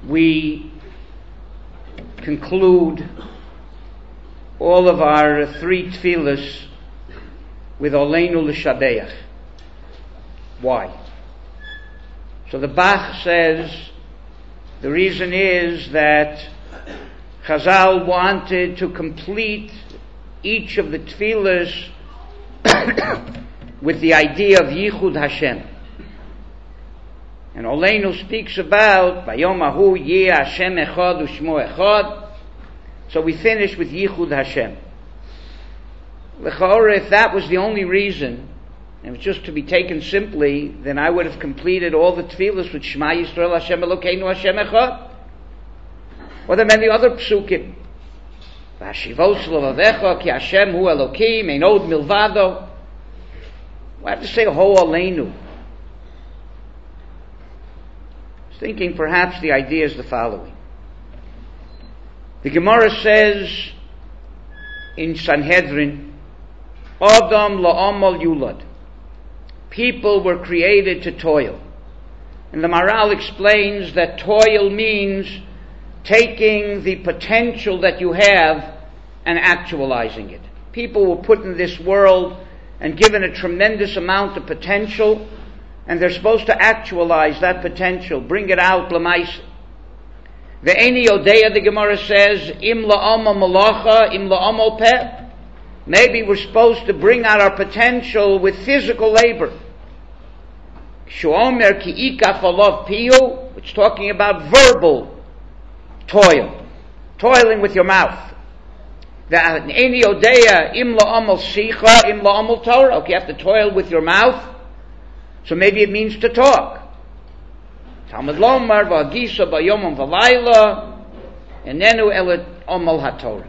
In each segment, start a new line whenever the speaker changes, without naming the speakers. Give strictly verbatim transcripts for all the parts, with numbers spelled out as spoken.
we conclude all of our three tefillas with Oleinu L'Shabeach. Why? So the Bach says the reason is that Chazal wanted to complete each of the tefillas with the idea of Yichud Hashem. And Oleinu speaks about Bayom Hahu Yeh Hashem Echad U'Shmo Echad. So we finish with Yichud Hashem. L'chaora, if that was the only reason, and it was just to be taken simply, then I would have completed all the tefillas with Shema Yisrael Hashem Elokeinu Hashem Echad. Or there are many other psukim. V'hashivos l'vavecha ki Hashem hu Elokim ein od milvado. Why have to say Ho Oleinu? Thinking perhaps the idea is the following. The Gemara says in Sanhedrin, Adam la'amal yulad. People were created to toil. And the Maharal explains that toil means taking the potential that you have and actualizing it. People were put in this world and given a tremendous amount of potential, and they're supposed to actualize that potential, bring it out, l'maisa. Ve'eni Odeya, the Gemara says, im la'amal malacha, im la'amal peh. Maybe we're supposed to bring out our potential with physical labor. Shu'omer ki ikaf alav piyu, it's talking about verbal toil, toiling with your mouth. Ve'eni Odeya, im la'amal sicha, im la'amal Torah. Okay, you have to toil with your mouth. So maybe it means to talk. Talmud Lomar v'agisa b'yomam v'layla enenu elet omal haTorah.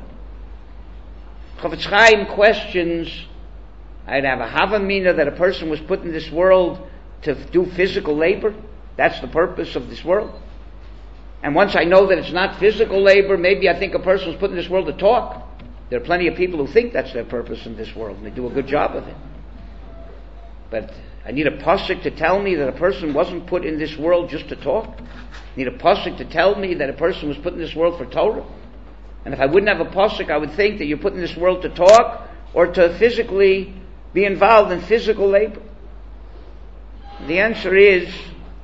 Chofetz Chaim questions, I'd have a havamina that a person was put in this world to do physical labor. That's the purpose of this world. And once I know that it's not physical labor, maybe I think a person was put in this world to talk. There are plenty of people who think that's their purpose in this world, and they do a good job of it. But I need a pasuk to tell me that a person wasn't put in this world just to talk. I need a pasuk to tell me that a person was put in this world for Torah. And if I wouldn't have a pasuk, I would think that you're put in this world to talk or to physically be involved in physical labor. The answer is,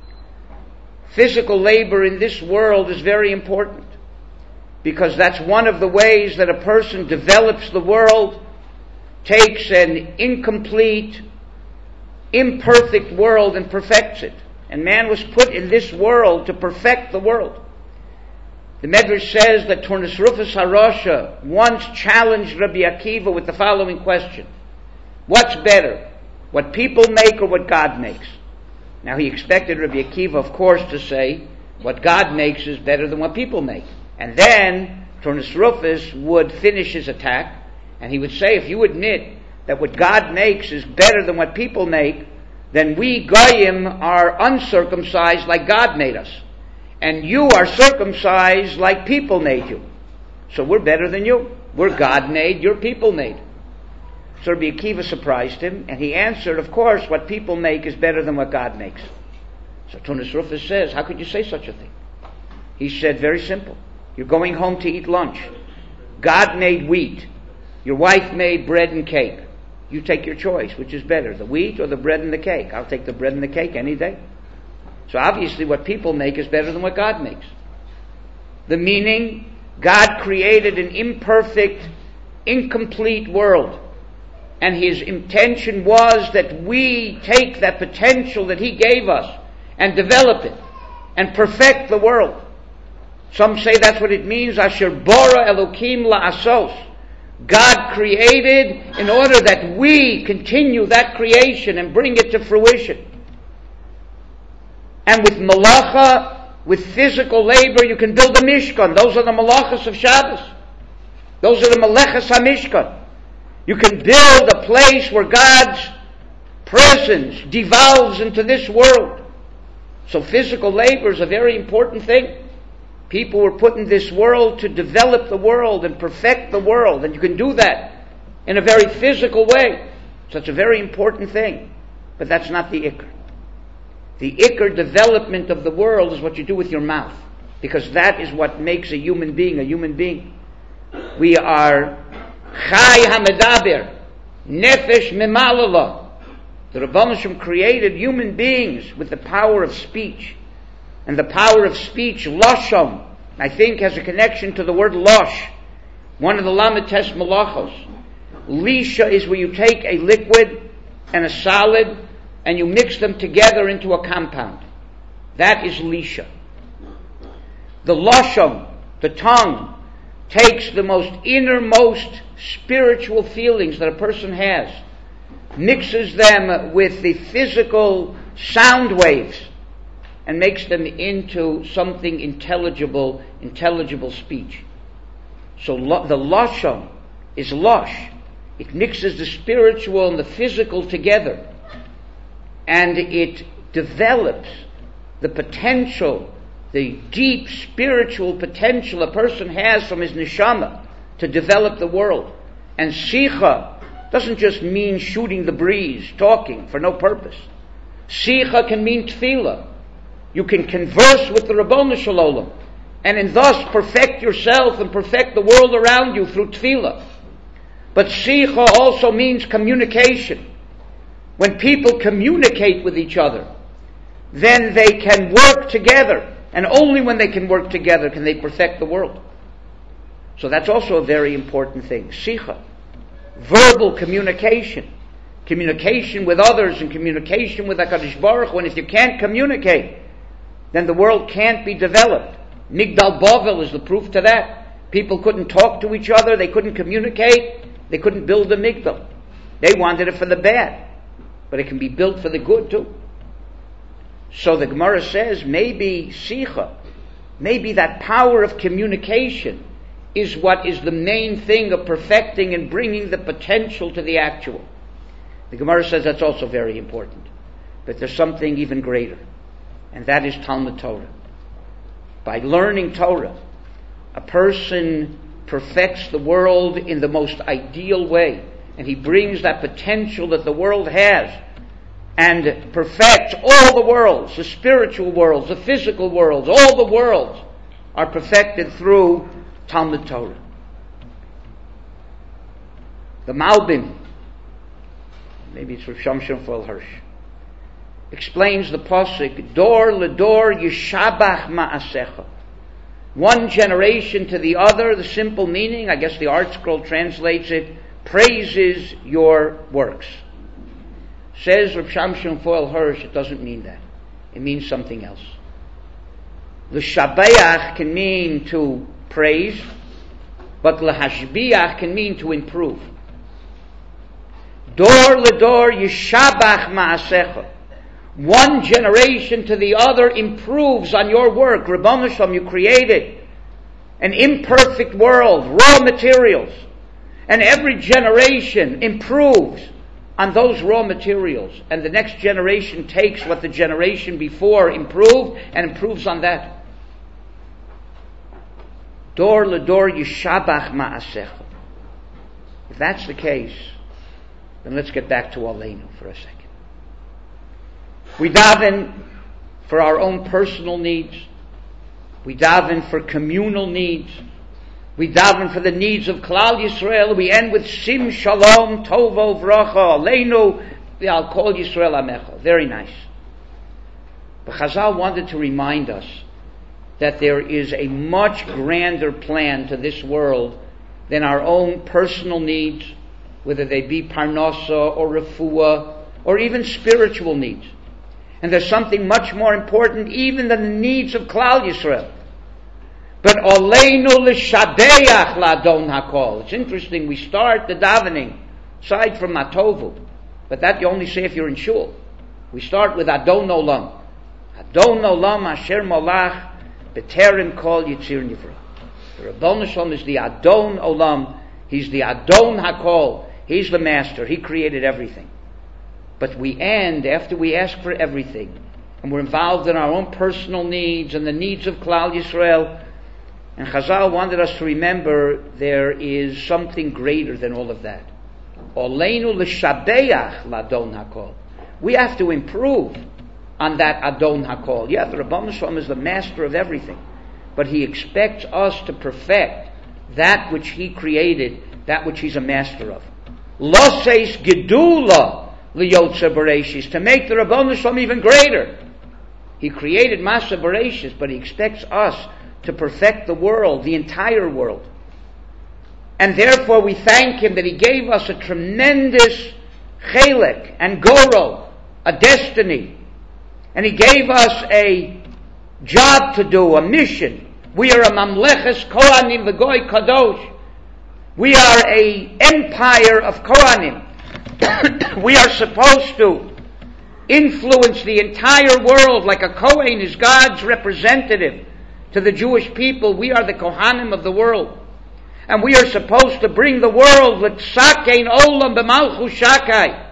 physical labor in this world is very important, because that's one of the ways that a person develops the world, takes an incomplete, imperfect world and perfects it. And man was put in this world to perfect the world. The Medrash says that Turnus Rufus HaRasha once challenged Rabbi Akiva with the following question: what's better, what people make or what God makes? Now he expected Rabbi Akiva, of course, to say what God makes is better than what people make. And then Turnus Rufus would finish his attack, and he would say, if you admit that what God makes is better than what people make, then we Goyim are uncircumcised like God made us. And you are circumcised like people made you. So we're better than you. We're God made, you're people made. So Rabbi Akiva surprised him, and he answered, of course, what people make is better than what God makes. So Turnus Rufus says, how could you say such a thing? He said, very simple. You're going home to eat lunch. God made wheat. Your wife made bread and cake. You take your choice. Which is better, the wheat or the bread and the cake? I'll take the bread and the cake any day. So obviously what people make is better than what God makes. The meaning, God created an imperfect, incomplete world. And His intention was that we take that potential that He gave us and develop it and perfect the world. Some say that's what it means, Asher Bora Elokim La'asos. God created in order that we continue that creation and bring it to fruition. And with malacha, with physical labor, you can build a mishkan. Those are the malachas of Shabbos. Those are the malachas HaMishkan. You can build a place where God's presence devolves into this world. So physical labor is a very important thing. People were put in this world to develop the world and perfect the world, and you can do that in a very physical way. So it's a very important thing. But that's not the ikr. The ikr development of the world is what you do with your mouth. because that is what makes a human being a human being. We are Chai HaMedaber, Nefesh Memalala. The Rebbeinu Shem created human beings with the power of speech. And the power of speech, Lashon, I think has a connection to the word Losh, one of the Lamed Tes Malachos. Lisha is where you take a liquid and a solid and you mix them together into a compound. That is Lisha. The Lashon, the tongue, takes the most innermost spiritual feelings that a person has, mixes them with the physical sound waves, and makes them into something intelligible, intelligible speech. So lo- the Lashon is Losh. It mixes the spiritual and the physical together. And it develops the potential, the deep spiritual potential a person has from his neshama to develop the world. And Sicha doesn't just mean shooting the breeze, talking for no purpose. Sicha can mean tefillah. You can converse with the Rabbanu Shalom and in thus perfect yourself and perfect the world around you through tefillah. But Sicha also means communication. When people communicate with each other, then they can work together. And only when they can work together can they perfect the world. So that's also a very important thing. Sicha. Verbal communication. Communication with others and communication with HaKadosh Baruch Hu. And if you can't communicate, then the world can't be developed. Migdal Bavel is the proof to that. People couldn't talk to each other. They couldn't communicate. They couldn't build a Migdal. They wanted it for the bad. But it can be built for the good too. So the Gemara says maybe Sicha, maybe that power of communication is what is the main thing of perfecting and bringing the potential to the actual. The Gemara says that's also very important. But there's something even greater. And that is Talmud Torah. By learning Torah, a person perfects the world in the most ideal way. And he brings that potential that the world has and perfects all the worlds, the spiritual worlds, the physical worlds, all the worlds are perfected through Talmud Torah. The Malbim, maybe it's Rav Shamshon Foel Hirsch, explains the pasuk, Dor ledor yishabach ma'asecha. One generation to the other, the simple meaning, I guess the Art Scroll translates it, praises your works. Says Rav Shamshon Foel Hirsch, it doesn't mean that. It means something else. L'shabeach can mean to praise, but l'hashbiach can mean to improve. Dor ledor yishabach ma'asecha. One generation to the other improves on your work. Rabbanu Shalom, you created an imperfect world, raw materials. And every generation improves on those raw materials. And the next generation takes what the generation before improved and improves on that. Dor ledor yishabach ma'asecha. If that's the case, then let's get back to Aleinu for a second. We daven for our own personal needs. We daven for communal needs. We daven for the needs of Klal Yisrael. We end with Sim Shalom Tovo Vracha Aleinu V'al Kol Yisrael Amecha. Very nice. But Chazal wanted to remind us that there is a much grander plan to this world than our own personal needs, whether they be parnasa or refuah or even spiritual needs. And there's something much more important even than the needs of Klal Yisrael. But Oleinu l'shabeach la'adon hakol. It's interesting, we start the davening, aside from Matovu, but that you only say if you're in shul. We start with Adon Olam. Adon Olam asher molach b'terem kol yitzir nivra. The Rabbanu Shalom is the Adon Olam. He's the Adon hakol. He's the master. He created everything. But we end, after we ask for everything, and we're involved in our own personal needs and the needs of Klal Yisrael, and Chazal wanted us to remember there is something greater than all of that. Oleinu l'shabeach l'adon hakol. We have to improve on that Adon hakol. Yeah, the Rabbanu Shalom is the master of everything. but He expects us to perfect that which He created, that which He's a master of. Loseis gedula liyotze bereshis, to make the Rabbanu Shalom even greater. He created Masa Bereshis, but He expects us to perfect the world, the entire world. And therefore we thank Him that He gave us a tremendous chelek and goro, a destiny. And He gave us a job to do, a mission. We are a mamleches kohanim v'goy kadosh. We are a empire of kohanim. We are supposed to influence the entire world like a kohen is God's representative to the Jewish people. We are the kohanim of the world. And we are supposed to bring the world l'tsakein olam b'malchus shakai,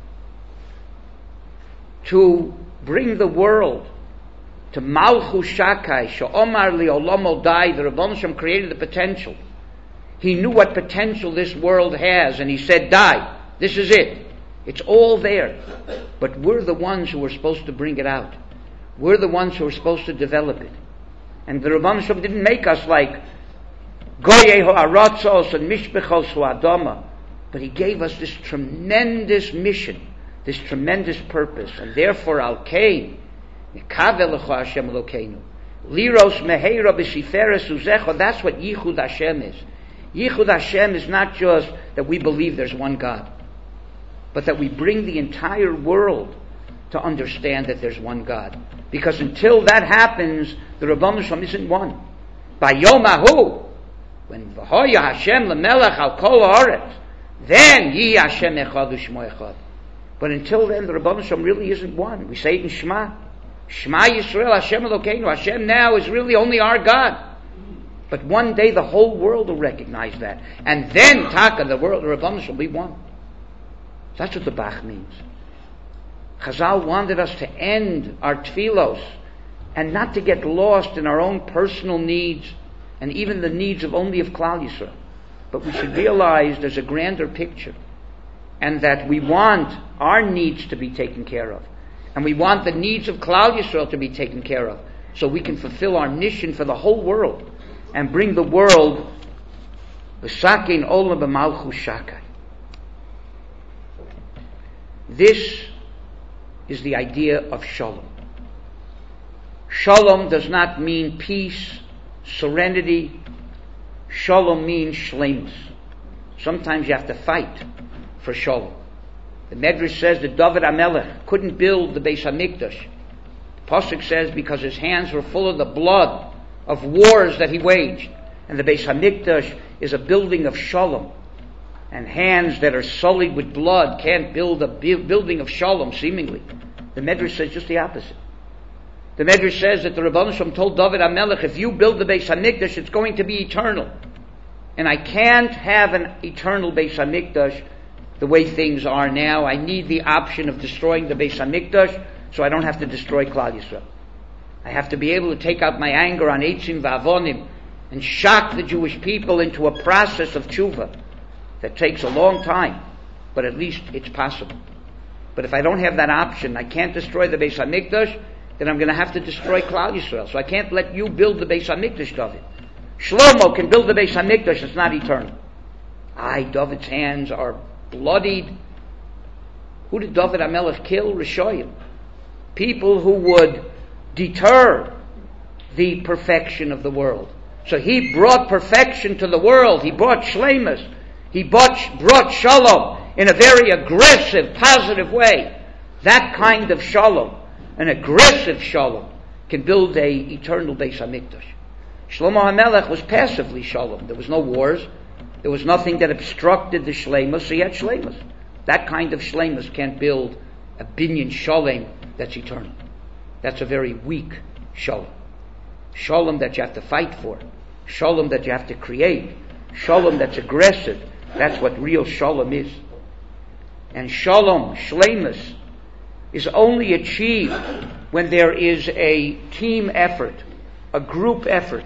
to bring the world to malchus shakai, she'omar li olam odai. The Rebbeinu Shem created the potential. He knew what potential this world has, and He said, die. This is it. It's all there. But we're the ones who are supposed to bring it out. We're the ones who are supposed to develop it. And the Rebbeinu Shem didn't make us like Goyei ha'aratzos and mishbechos ha'adama, but He gave us this tremendous mission, this tremendous purpose, and therefore al kain nekavel lecha Hashem Elokeinu liros meheira b'siferes uzecha. That's what Yichud Hashem is. Yichud Hashem is not just that we believe there's one God, but that we bring the entire world to understand that there's one God. Because until that happens, the Rebbeinu Shalom isn't one. By Yom Hahu, when V'hoya Hashem lemelech al kol haaretz, then Yi Hashem echad u'shmo echad. But until then, the Rebbeinu Shalom really isn't one. We say it in Shema. Shema Yisrael Hashem Elokeinu. Hashem now is really only our God. But one day the whole world will recognize that. And then, Taka, the world, the Rebbeinu Shalom will be one. That's what the Bach means. Chazal wanted us to end our tefillos and not to get lost in our own personal needs and even the needs of only of Klal Yisrael. But we should realize there's a grander picture, and that we want our needs to be taken care of. And we want the needs of Klal Yisrael to be taken care of, so we can fulfill our mission for the whole world and bring the world b'sakein olam b'malchus shakai. This is the idea of shalom. Shalom does not mean peace, serenity. Shalom means shleimus. Sometimes you have to fight for shalom. The Medrash says that David HaMelech couldn't build the Beis HaMikdash. The Pasuk says because his hands were full of the blood of wars that he waged. And the Beis HaMikdash is a building of shalom. And hands that are sullied with blood can't build a building of shalom, seemingly. The Medrash says just the opposite. The Medrash says that the Rebbeinu Shalom told David HaMelech, if you build the Beis HaMikdash, it's going to be eternal. And I can't have an eternal Beis HaMikdash the way things are now. I need the option of destroying the Beis HaMikdash so I don't have to destroy Klal Yisrael. I have to be able to take out my anger on Eitzim V'Avonim and shock the Jewish people into a process of tshuva that takes a long time, but at least it's possible. But if I don't have that option, I can't destroy the Beis HaMikdash, then I'm going to have to destroy Klal Yisrael. So I can't let you build the Beis HaMikdash, David. Shlomo can build the Beis HaMikdash, it's not eternal. Aye, David's hands are bloodied. Who did David HaMelech kill? Rishoyim. People who would deter the perfection of the world. So he brought perfection to the world. He brought shleimus. He brought, brought shalom in a very aggressive, positive way. That kind of shalom, an aggressive shalom, can build a eternal Beis HaMikdash. Shlomo HaMelech was passively shalom. There was no wars. There was nothing that obstructed the shleimus, so he had shleimus. That kind of shleimus can't build a binyan shalom that's eternal. That's a very weak shalom. Shalom that you have to fight for. Shalom that you have to create. Shalom that's aggressive. That's what real shalom is. And shalom, shleimus, is only achieved when there is a team effort, a group effort.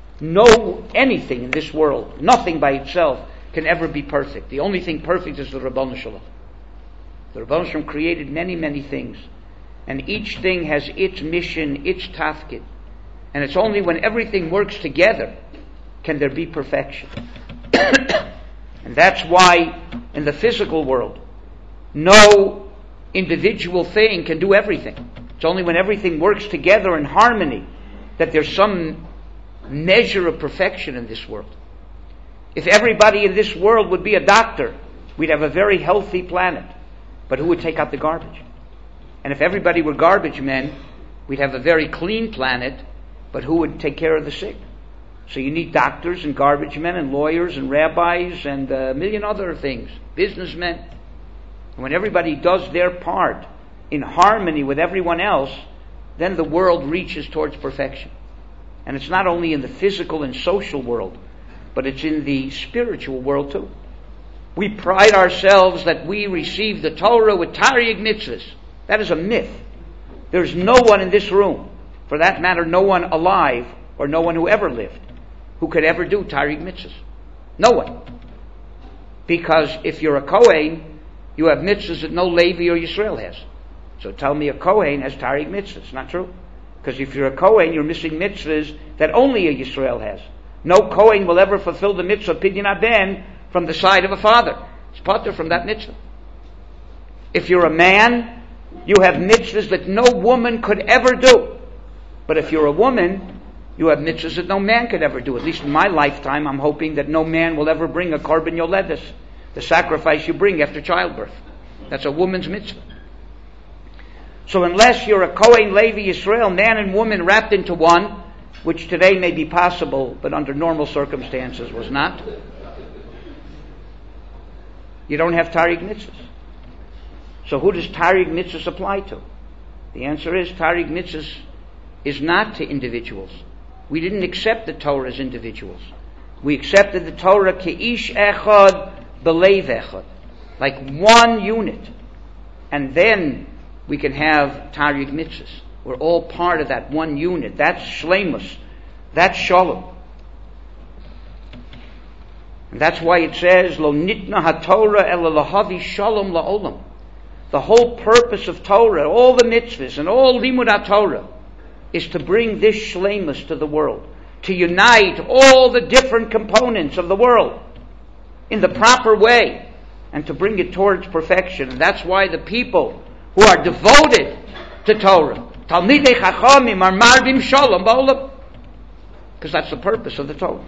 No, anything in this world, nothing by itself can ever be perfect. The only thing perfect is the Rabbanu Shalom. The Rabbanu Shalom created many, many things. And each thing has its mission, its tafkid. And it's only when everything works together can there be perfection. And that's why in the physical world, no individual thing can do everything. It's only when everything works together in harmony that there's some measure of perfection in this world. If everybody in this world would be a doctor, we'd have a very healthy planet. But who would take out the garbage? And if everybody were garbage men, we'd have a very clean planet, but who would take care of the sick? So you need doctors and garbage men and lawyers and rabbis and a million other things, businessmen. And when everybody does their part in harmony with everyone else, then the world reaches towards perfection. And it's not only in the physical and social world, but it's in the spiritual world too. We pride ourselves that we receive the Torah with Taryag mitzvahs. That is a myth. There's no one in this room, for that matter, no one alive or no one who ever lived, who could ever do Taryag mitzvahs. No one. Because if you're a Kohen, you have mitzvahs that no Levi or Yisrael has. So tell me a Kohen has Taryag mitzvahs. Not true. Because if you're a Kohen, you're missing mitzvahs that only a Yisrael has. No Kohen will ever fulfill the mitzvah Pidyon Ben from the side of a father. It's patur from that mitzvah. If you're a man, you have mitzvahs that no woman could ever do. But if you're a woman, you have mitzvahs that no man could ever do. At least in my lifetime, I'm hoping that no man will ever bring a korban yoledis, the sacrifice you bring after childbirth. That's a woman's mitzvah. So unless you're a Kohen, Levi, Yisrael, man and woman wrapped into one, which today may be possible, but under normal circumstances was not, you don't have Taryag mitzvahs. So who does Taryag mitzvahs apply to? The answer is Taryag mitzvahs is not to individuals. We didn't accept the Torah as individuals. We accepted the Torah ke'ish echad belev echad, like one unit. And then we can have Taryag mitzvahs. We're all part of that one unit. That's shleimus. That's shalom. And that's why it says, Lo nitna ha-Torah ela lahavi shalom la'olam. The whole purpose of Torah, all the mitzvahs and all limud ha-Torah, is to bring this shleimus to the world. To unite all the different components of the world in the proper way and to bring it towards perfection. And that's why the people who are devoted to Torah, Talmidei Chachamim, are marvim shalom ba'olam, because that's the purpose of the Torah.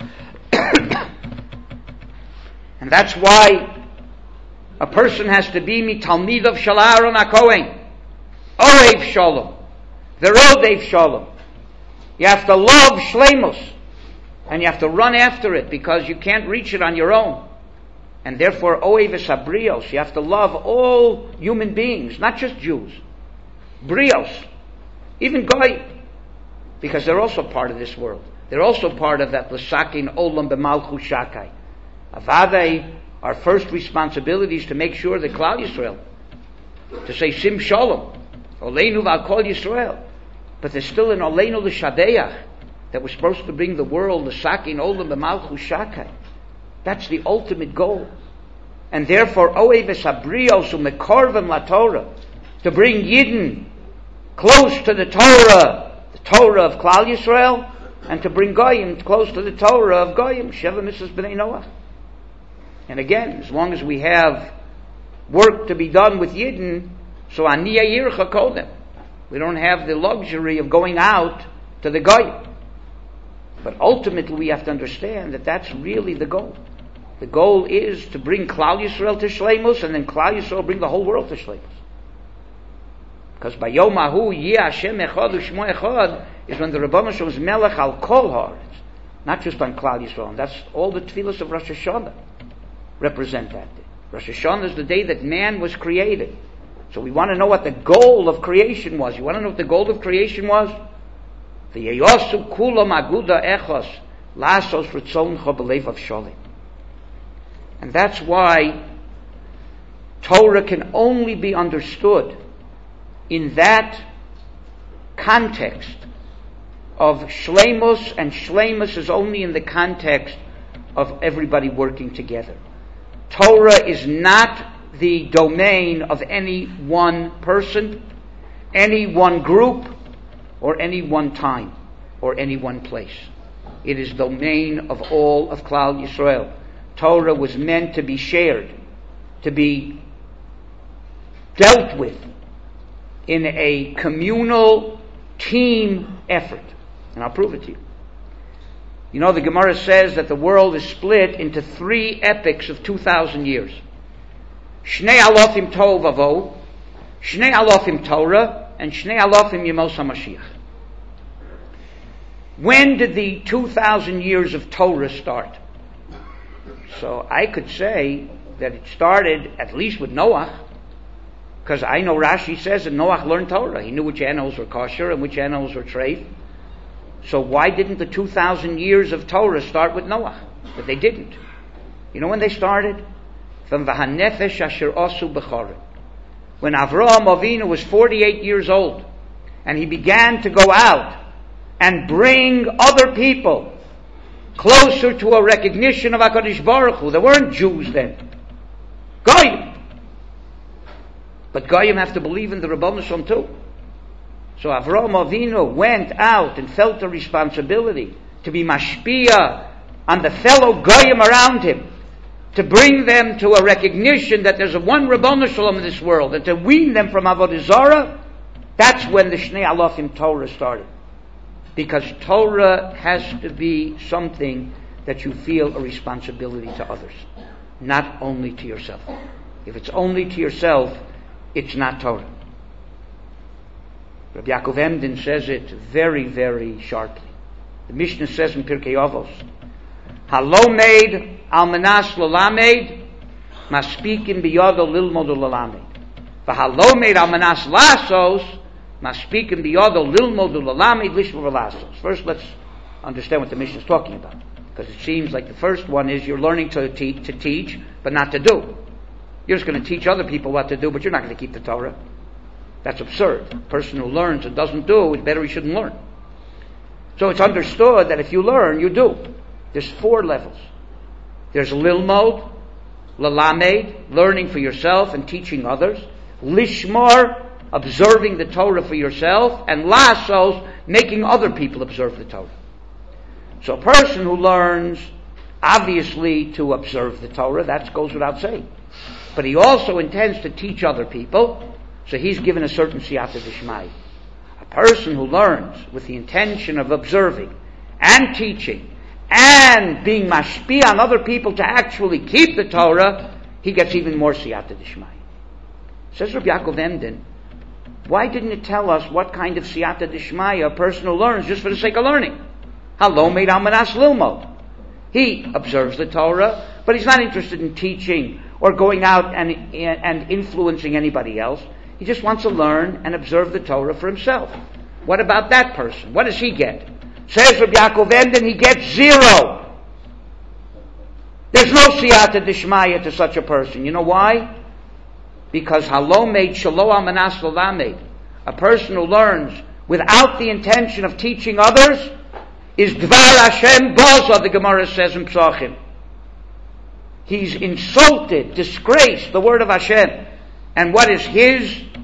And that's why a person has to be mi Talmidav shel Aaron HaKohen, Ohev Shalom, Verodev Shalom. You have to love shleimus, and you have to run after it because you can't reach it on your own. And therefore, Ohev es habrios, you have to love all human beings, not just Jews. Brios, even Goy, because they're also part of this world. They're also part of that L'sakin Olam B'malchus Shakai. Avadei, our first responsibility is to make sure that Klal Yisrael, to say Sim Shalom, Oleinu V'al Kol Yisrael. But there's still an Oleinu L'Shadeach that we're supposed to bring the world L'sakin Olam B'malchus Shakai. That's the ultimate goal. And therefore, Ohev es habrios u'mekorvim laTorah, to bring Yidden close to the Torah, the Torah of Klal Yisrael, and to bring Goyim close to the Torah of Goyim, Sheva Misas B'nai Noach. And again, as long as we have work to be done with Yidden, so Aniya Yircha Kodem. We don't have the luxury of going out to the Goyim. But ultimately we have to understand that that's really the goal. The goal is to bring Klal Yisrael to Shleimus, and then Klal Yisrael bring the whole world to Shleimus. Because by Yom Hahu, Yeh Hashem Echad U'Shmo Echad, is when the Rebbeinu Shalom is Melech al Kol Haaretz, not just on Klal Yisrael. And that's all the tefillas of Rosh Hashanah represent that. Rosh Hashanah is the day that man was created. So we want to know what the goal of creation was. You want to know what the goal of creation was? The Yeyosu Kulam Aguda Echos Lasos Ritzoncha B'Lev Avshalim. And that's why Torah can only be understood in that context of shleimus, and shleimus is only in the context of everybody working together. Torah is not the domain of any one person, any one group, or any one time. or any one place. It is domain of all of Klal Yisrael. Torah was meant to be shared, to be dealt with in a communal team effort. And I'll prove it to you. You know, the Gemara says that the world is split into three epochs of two thousand years. Shnei alofim tov avo, Shnei alofim Torah, and Shnei alofim Yemos HaMashiach. When did the two thousand years of Torah start? So I could say that it started at least with Noach, because I know Rashi says that Noach learned Torah. He knew which animals were kosher and which animals were treif. So why didn't the two thousand years of Torah start with Noach? But they didn't. You know when they started? From V'hanefesh asher osu b'choret. When Avraham Avinu was forty-eight years old, and he began to go out and bring other people closer to a recognition of HaKadosh Baruch Hu. There weren't Jews then. Goyim. But Goyim have to believe in the Rebbeinu Shalom too. So Avraham Avinu went out and felt the responsibility to be mashpia on the fellow Goyim around him, to bring them to a recognition that there's a one Rebbeinu Shalom in this world, and to wean them from Avodah Zarah. That's when the Shnei Alofim Torah started. Because Torah has to be something that you feel a responsibility to others, not only to yourself. If it's only to yourself, it's not Torah. Rabbi Yaakov Emden says it very, very sharply. The Mishnah says in Pirkei Avos, Halomed almanas lalamed, maspikim biyado lilmod lalamed. V'halomed almanas lasos, maspikim biyado lilmod lalamed lishmor lasos. First, let's understand what the Mishnah is talking about, because it seems like the first one is you're learning to, te- to teach, but not to do. You're just going to teach other people what to do, but you're not going to keep the Torah. That's absurd. A person who learns and doesn't do, it's better he shouldn't learn. So it's understood that if you learn, you do. There's four levels. There's lilmod, lalamed, learning for yourself and teaching others. Lishmar, observing the Torah for yourself. And lasos, making other people observe the Torah. So a person who learns, obviously, to observe the Torah, that goes without saying. But he also intends to teach other people, so he's given a certain siyata d'shmaya. A person who learns with the intention of observing and teaching and being mashpia on other people to actually keep the Torah, he gets even more siyata d'shmaya. Says Rabbi Yaakov Emden, why didn't it tell us what kind of siyata d'shmaya a person who learns just for the sake of learning? Halomed almanas lilmod. He observes the Torah, but he's not interested in teaching or going out and, and influencing anybody else. He just wants to learn and observe the Torah for himself. What about that person? What does he get? Says Rabbi Yaakov Emden, he gets zero. There's no siyata d'shmaya to such a person. You know why? Because halomed shelo almanas lalamed, a person who learns without the intention of teaching others, is dvar Hashem boza, the Gemara says in Psachim. He's insulted, disgraced the word of Hashem. And what is his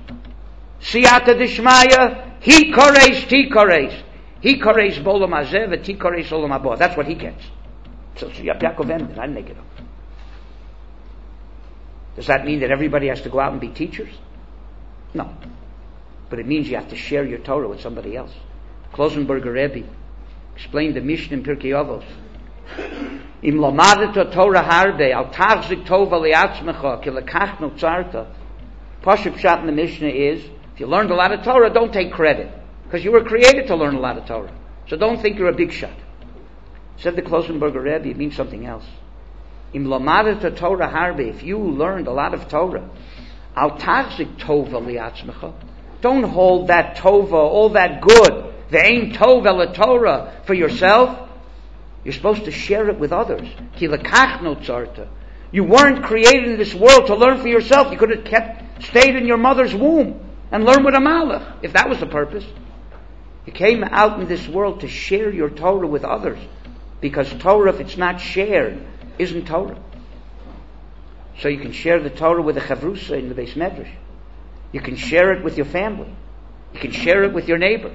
siyata d'shmaya? He koreis, ti koreis. He koreis bolam hazeh, ve ti koreis olam haba. That's what he gets. So Yaakov Emden, I didn't make it up. Does that mean that everybody has to go out and be teachers? No. But it means you have to share your Torah with somebody else. Klosenberger Rebbe explained the Mishnah in Pirkei Avos. Im lomadet Torah harbe al tachzik tova liatzmecha ki lekachno tzarta. Pashup pshat in the Mishnah is, if you learned a lot of Torah, don't take credit, because you were created to learn a lot of Torah. So don't think you're a big shot. Said the Klosenberger Rebbe, it means something else. Im lomadet Torah harbe, if you learned a lot of Torah, al tachzik tova liatzmecha. Don't hold that tova, all that good, the ein tov el Torah, for yourself. You're supposed to share it with others. Ki lekachno tzarta. You weren't created in this world to learn for yourself. You could have kept, stayed in your mother's womb and learned with a malach, if that was the purpose. You came out in this world to share your Torah with others, because Torah, if it's not shared, isn't Torah. So you can share the Torah with a chavrusa in the Beis Medrash. You can share it with your family. You can share it with your neighbor.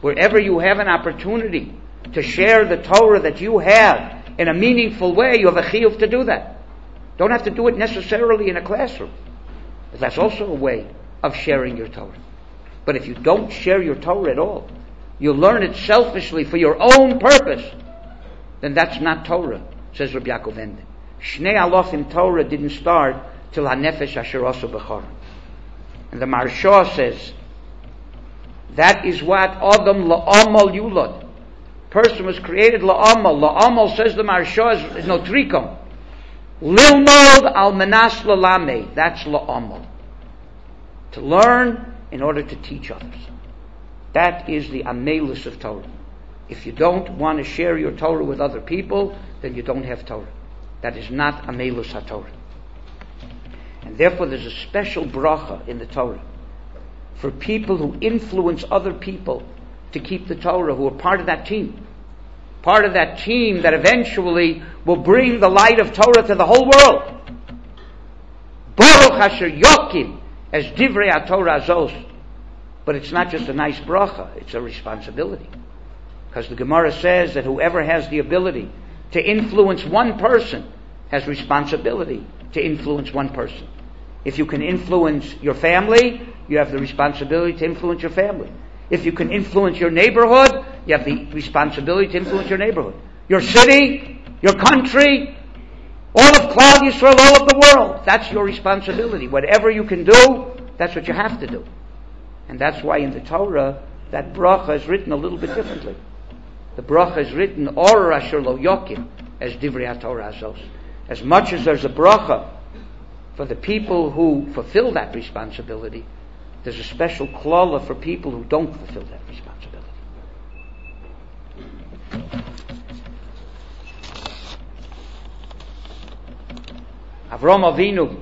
Wherever you have an opportunity to share the Torah that you have in a meaningful way, you have a chiyuv to do that. Don't have to do it necessarily in a classroom. But that's also a way of sharing your Torah. But if you don't share your Torah at all, you learn it selfishly for your own purpose, then that's not Torah, says Rabbi Yaakov Ender. Shnei Alofim Torah didn't start till HaNefesh Asher Osu B'Chara. And the Maharsha says, that is what Adam La'amal Yulad. Person was created La'amal. La'amal, says the Maharsha, is Notrikom. Lilmod al Menas Lalame. That's La'amal. To learn in order to teach others. That is the amelus of Torah. If you don't want to share your Torah with other people, then you don't have Torah. That is not amelus HaTorah. And therefore there's a special bracha in the Torah for people who influence other people to keep the Torah, who are part of that team. Part of that team that eventually will bring the light of Torah to the whole world. Baruch Asher Yokim, as Divrei HaTorah Azos. But it's not just a nice bracha, it's a responsibility. Because the Gemara says that whoever has the ability to influence one person has responsibility to influence one person. If you can influence your family, you have the responsibility to influence your family. If you can influence your neighborhood, you have the responsibility to influence your neighborhood. Your city, your country, all of Klal Yisrael, all of the world. That's your responsibility. Whatever you can do, that's what you have to do. And that's why in the Torah, that bracha is written a little bit differently. The bracha is written, Or Asher Lo Yokim, as Divrei HaTorah Azos. As much as there's a bracha for the people who fulfill that responsibility, there's a special klala for people who don't fulfill that responsibility. Avram Avinu,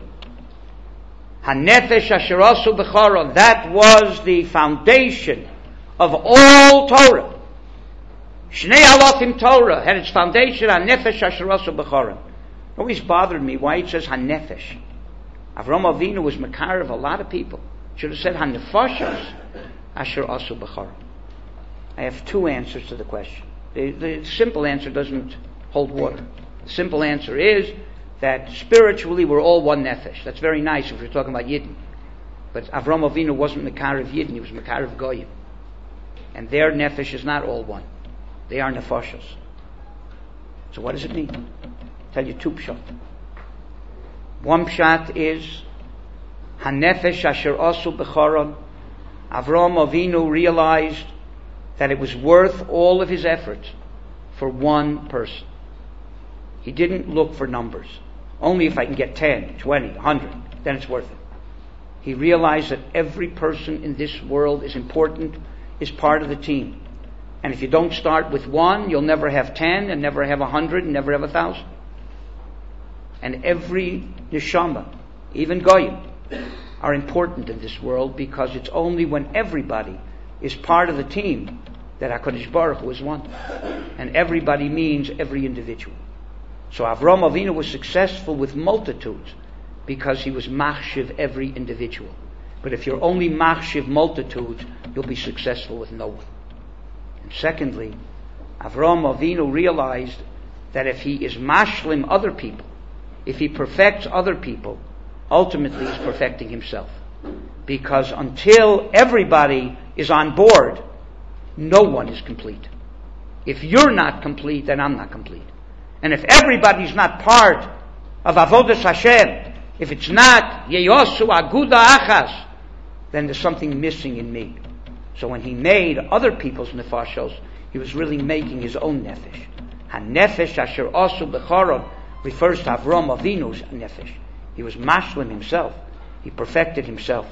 HaNefesh Asher Osu B'Chara, that was the foundation of all Torah. Shnei Alofim Torah had its foundation on HaNefesh Asher Osu B'Chara. It always bothered me why it says HaNefesh. Avram Avinu was makar of a lot of people. It should have said HaNefashos Asher Osu B'Chara. I have two answers to the question. The, the simple answer doesn't hold water. The simple answer is that spiritually we're all one nefesh. That's very nice if we're talking about Yidden. But Avram Avinu wasn't makar of Yidden, he was makar of Goyim. And their nefesh is not all one. They are nefashos. So what does it mean? I'll tell you two pshat. One pshat is HaNefesh Asher Osu B'Chara. Avram Avinu realized that it was worth all of his efforts for one person. He didn't look for numbers. Only if I can get ten, twenty, one hundred, then it's worth it. He realized that every person in this world is important, is part of the team. And if you don't start with one, you'll never have ten, and never have a hundred, and never have a thousand. And every neshama, even goyim, are important in this world because it's only when everybody is part of the team that HaKadosh Baruch Hu is one. And everybody means every individual. So Avram Avinu was successful with multitudes because he was machshiv every individual. But if you're only machshiv multitudes, you'll be successful with no one. And secondly, Avram Avinu realized that if he is mashlim other people, if he perfects other people, ultimately he's perfecting himself. Because until everybody is on board, no one is complete. If you're not complete, then I'm not complete. And if everybody's not part of Avodas Hashem, if it's not Yeyosu Aguda Achas, then there's something missing in me. So when he made other people's nefashos, he was really making his own nefesh. HaNefesh Asher Osu B'Chara refers to Avram Avinu's nefesh. He was mashlim himself. He perfected himself.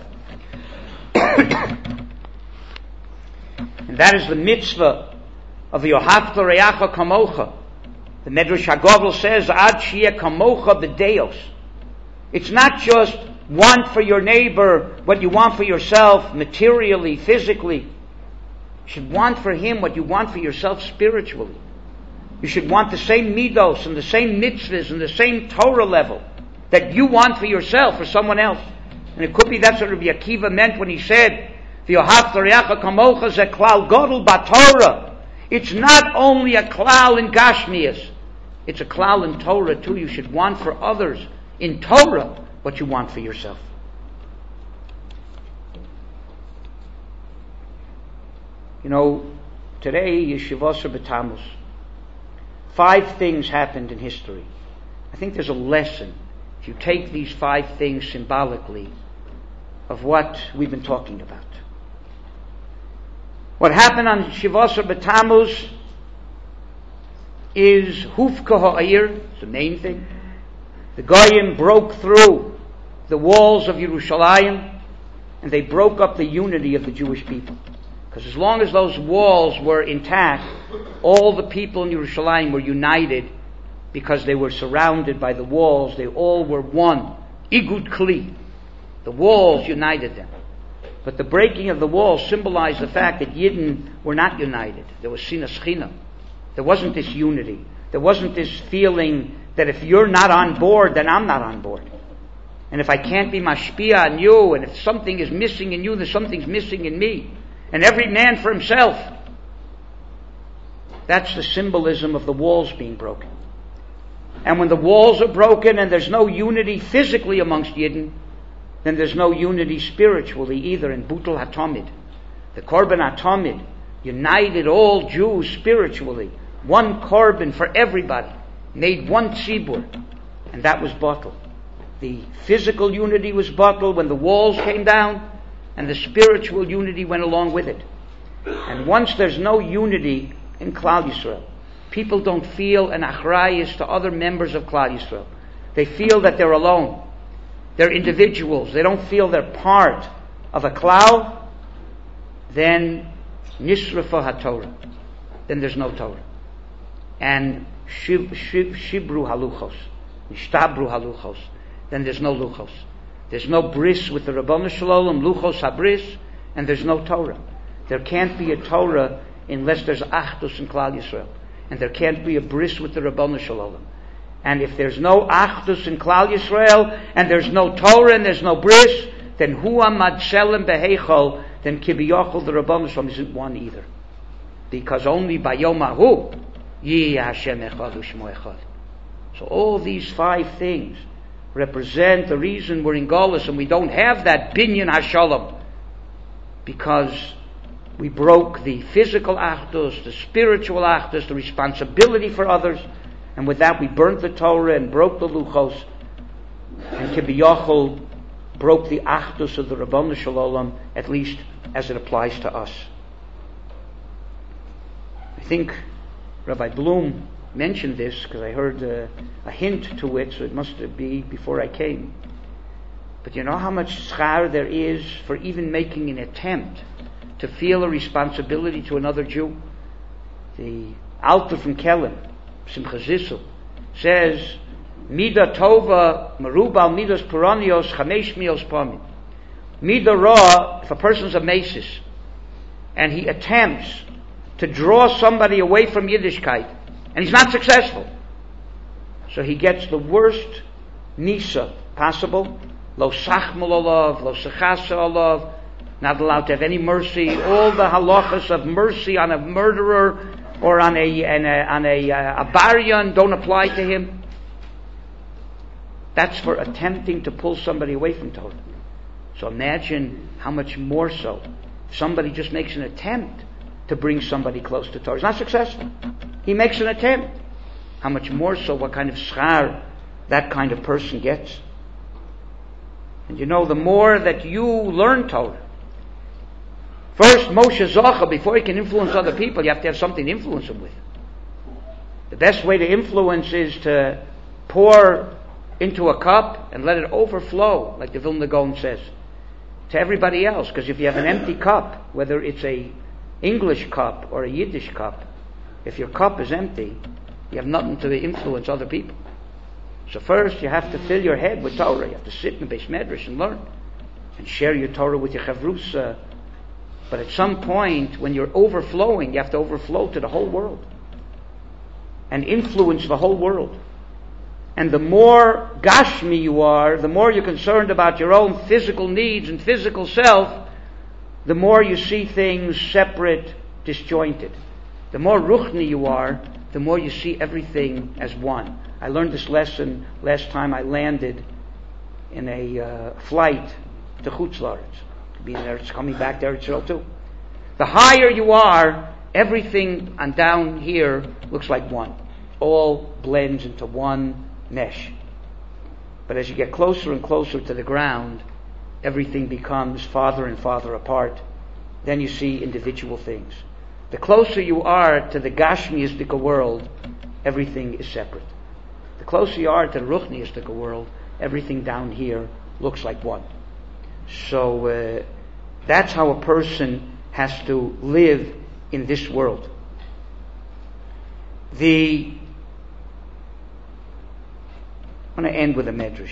And that is the mitzvah of the Yohavta Reyacha Kamocha. The Medrash HaGodel says, Ad Shia Kamocha B'Deos. It's not just want for your neighbor what you want for yourself materially, physically. You should want for him what you want for yourself spiritually. You should want the same midos and the same mitzvahs and the same Torah level that you want for yourself, for someone else. And it could be that's what Rabbi Akiva meant when he said, V'yohavta re'acha kamocha ze klal godel b'Torah. It's not only a klal in Gashmias, it's a klal in Torah too. You should want for others in Torah what you want for yourself. You know, today, Yeshivos B'Tammuz, five things happened in history. I think there's a lesson, if you take these five things symbolically, of what we've been talking about. What happened on Shivos B'Tammuz is Hufka Ha'ir, it's the main thing. The Goyim broke through the walls of Yerushalayim, and they broke up the unity of the Jewish people. Because as long as those walls were intact, all the people in Yerushalayim were united because they were surrounded by the walls. They all were one. Igud Kli. The walls united them. But the breaking of the walls symbolized the fact that Yidden were not united. There was Sinas China. There wasn't this unity. There wasn't this feeling that if you're not on board, then I'm not on board. And if I can't be mashpia on you, and if something is missing in you, then something's missing in me. And every man for himself. That's the symbolism of the walls being broken. And when the walls are broken and there's no unity physically amongst Yidden, then there's no unity spiritually either in Butul HaTamid. The Korban HaTamid united all Jews spiritually. One Korban for everybody. Made one tzibur. And that was bottled. The physical unity was bottled when the walls came down, and the spiritual unity went along with it. And once there's no unity in Klal Yisrael, people don't feel an achrayus to other members of Klal Yisrael. They feel that they're alone. They're individuals. They don't feel they're part of a klal. Then nisrafa haTorah. Then there's no Torah. And shib, shib, shibru haluchos. Nishtabru haluchos. Then there's no luchos. There's no bris with the Rabbanu Shalom, luchos habris, and there's no Torah. There can't be a Torah unless there's achdus in Klal Yisrael. And there can't be a bris with the Rabbanu Shalom. And if there's no achdus in Klal Yisrael, and there's no Torah, and there's no bris, then hu amad selem beheichol, then kibiyachol, the Rabbanu Shalom, isn't one either. Because only by Yom Hahu, Yi Hashem echad u'shmo echad. So all these five things represent the reason we're in Golus and we don't have that binyan hashalom, because we broke the physical achdus, the spiritual achdus, the responsibility for others, and with that we burnt the Torah and broke the luchos, and kibiyachol broke the achdus of the Rabbanu Shalom, at least as it applies to us. I think Rabbi Bloom mentioned this because I heard uh, a hint to it, so it must be before I came. But you know how much schar there is for even making an attempt to feel a responsibility to another Jew? The Alter from Kellen, Simcha Zissel, says, Mida Tova, Merubal Midas Puranios, Chamesh Mios Pamim. Mida Ra, if a person's a Mesis, and he attempts to draw somebody away from Yiddishkeit, and he's not successful, so he gets the worst nisa possible. Lo sachmal olav, lo sechasa olav, not allowed to have any mercy. All the halachas of mercy on a murderer or on a on a, on a, uh, a baryan don't apply to him. That's for attempting to pull somebody away from Torah. So imagine how much more so if somebody just makes an attempt to bring somebody close to Torah. He's not successful. He makes an attempt. How much more so what kind of schar that kind of person gets. And you know, the more that you learn Torah, first Moshe Zocha, before he can influence other people, you have to have something to influence them with. The best way to influence is to pour into a cup and let it overflow, like the Vilna Gaon says, to everybody else. Because if you have an empty cup, whether it's a English cup or a Yiddish cup, if your cup is empty, you have nothing to influence other people. So first you have to fill your head with Torah. You have to sit in the Beis Medrash and learn and share your Torah with your Chavrusa. But at some point, when you're overflowing, you have to overflow to the whole world and influence the whole world. And the more Gashmi you are, the more you're concerned about your own physical needs and physical self, the more you see things separate, disjointed. The more ruchni you are, the more you see everything as one. I learned this lesson last time I landed in a uh, flight to Chutz La'aretz. Being there, it's coming back to Eretz Yisrael too. The higher you are, everything on down here looks like one. All blends into one mesh. But as you get closer and closer to the ground, everything becomes farther and farther apart. Then you see individual things. The closer you are to the Gashmiistic world, everything is separate. The closer you are to the Ruchniistic world, everything down here looks like one. So uh, that's how a person has to live in this world. The I'm going to end with a medrash.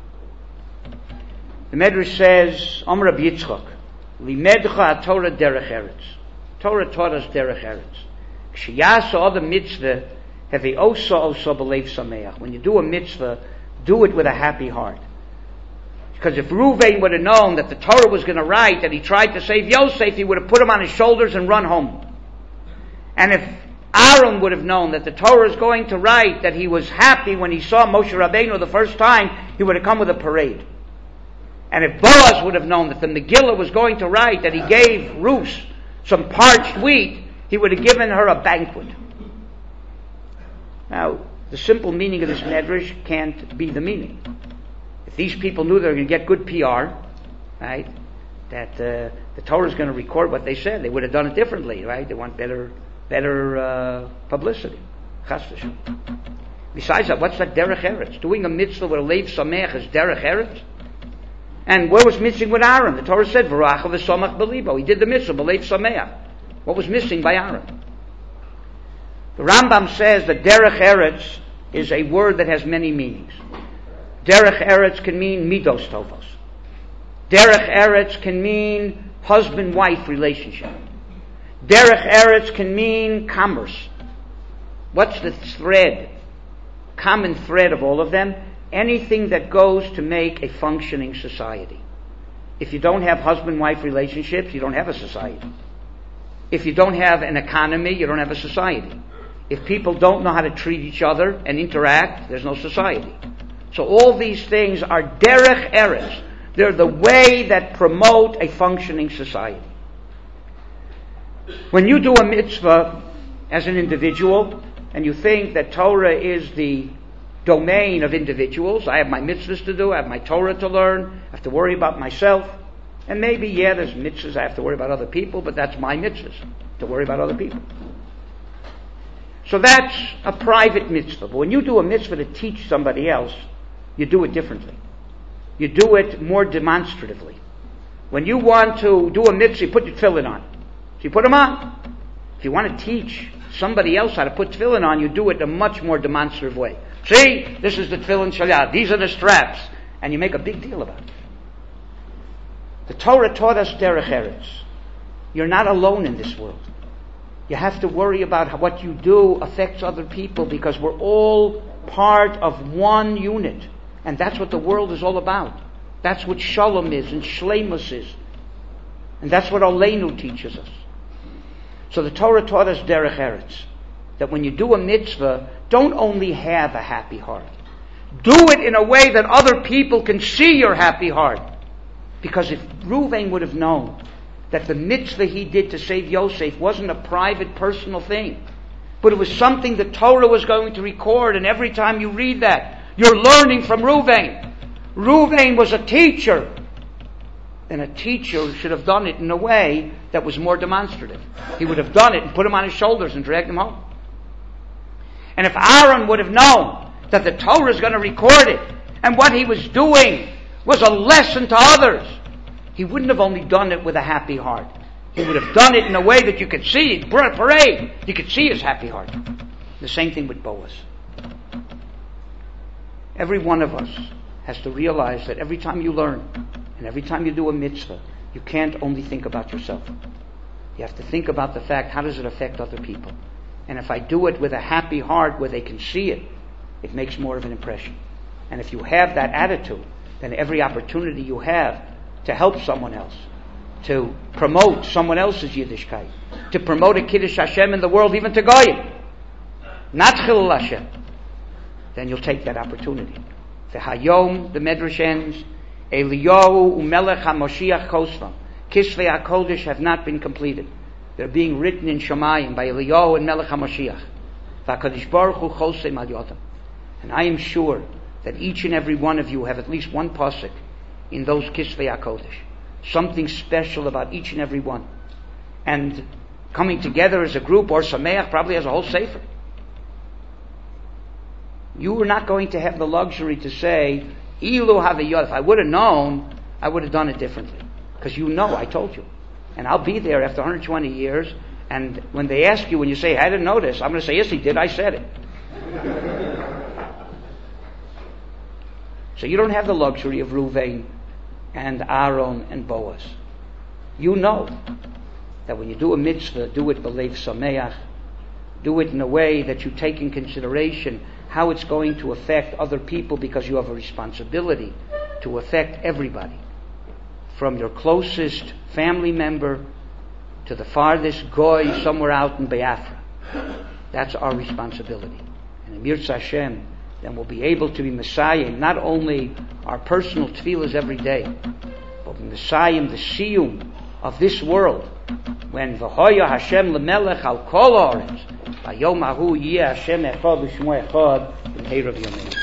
The medrash says, Amar Rabbi Yitzchak, Limedcha Torah derech eretz. Torah taught us derech eretz. K'sheyasa other mitzvah, have a osa osa b'leiv sameach. When you do a mitzvah, do it with a happy heart. Because if Reuven would have known that the Torah was going to write that he tried to save Yosef, he would have put him on his shoulders and run home. And if Aaron would have known that the Torah is going to write that he was happy when he saw Moshe Rabbeinu the first time, he would have come with a parade. And if Boaz would have known that the Megillah was going to write that he gave Ruth some parched wheat, he would have given her a banquet. Now, the simple meaning of this medrash can't be the meaning. If these people knew they were going to get good P R, right, that uh, the Torah is going to record what they said, they would have done it differently, right? They want better better uh, publicity. Besides that, what's that derech eretz? Doing a mitzvah with a leiv sameach is derech eretz? And what was missing with Aaron? The Torah said, V'racha v'samach b'libo. He did the mitzvah, b'leiv sameach. What was missing by Aaron? The Rambam says that derech eretz is a word that has many meanings. Derech eretz can mean midos tovos. Derech eretz can mean husband-wife relationship. Derech eretz can mean commerce. What's the thread, common thread of all of them? Anything that goes to make a functioning society. If you don't have husband-wife relationships, you don't have a society. If you don't have an economy, you don't have a society. If people don't know how to treat each other and interact, there's no society. So all these things are derech eretz. They're the way that promote a functioning society. When you do a mitzvah as an individual, and you think that Torah is the domain of individuals, I have my mitzvahs to do, I have my Torah to learn, I have to worry about myself, and maybe, yeah, there's mitzvahs I have to worry about other people, but that's my mitzvahs, to worry about other people. So that's a private mitzvah. But when you do a mitzvah to teach somebody else, you do it differently. You do it more demonstratively. When you want to do a mitzvah, you put your tefillin on. So you put them on. If you want to teach somebody else how to put tefillin on, you do it in a much more demonstrative way. See, this is the tefillin shalyah. These are the straps. And you make a big deal about it. The Torah taught us derech eretz. You're not alone in this world. You have to worry about how what you do affects other people because we're all part of one unit. And that's what the world is all about. That's what shalom is and shleimus is. And that's what Aleinu teaches us. So the Torah taught us derech eretz. That when you do a mitzvah, don't only have a happy heart. Do it in a way that other people can see your happy heart. Because if Reuven would have known that the mitzvah he did to save Yosef wasn't a private, personal thing, but it was something the Torah was going to record, and every time you read that, you're learning from Reuven. Reuven was a teacher. And a teacher should have done it in a way that was more demonstrative. He would have done it and put him on his shoulders and dragged him home. And if Aaron would have known that the Torah is going to record it, and what he was doing was a lesson to others, he wouldn't have only done it with a happy heart. He would have done it in a way that you could see, parade, you could see his happy heart. The same thing with Boaz. Every one of us has to realize that every time you learn, and every time you do a mitzvah, you can't only think about yourself. You have to think about the fact, how does it affect other people? And if I do it with a happy heart where they can see it, it makes more of an impression. And if you have that attitude, then every opportunity you have to help someone else, to promote someone else's Yiddishkeit, to promote a Kiddush Hashem in the world, even to Goyim, not Chilul Hashem, then you'll take that opportunity. The Hayom, the Medrash ends, Eliyahu umelech HaMoshiach Kosvam. Kisvei HaKodesh have not been completed. They're being written in Shemayim by Eliyahu and Melech HaMoshiach. VaKadosh Baruch Hu Chosem Al Yodam. And I am sure that each and every one of you have at least one pasuk in those Kisvei HaKodesh. Something special about each and every one. And coming together as a group, or Sameach probably has a whole sefer. You were not going to have the luxury to say, Ilu Havayot. If I would have known, I would have done it differently. Because you know, I told you. And I'll be there after one hundred twenty years, and when they ask you, when you say, I didn't know this, I'm going to say, yes, he did, I said it. So you don't have the luxury of Ruvain and Aaron and Boaz. You know that when you do a mitzvah, do it b'leiv sameach, do it in a way that you take in consideration how it's going to affect other people, because you have a responsibility to affect everybody, from your closest family member to the farthest goy somewhere out in Biafra. That's our responsibility. And in Mirza Hashem, then we'll be able to be Messiah, not only our personal tefillahs every day, but Messiah, the siyum of this world, when V'hoya Hashem lemelech al kol haaretz, v'yom hahu yeh Hashem echad v'shmo echad b'mei rav yameinu.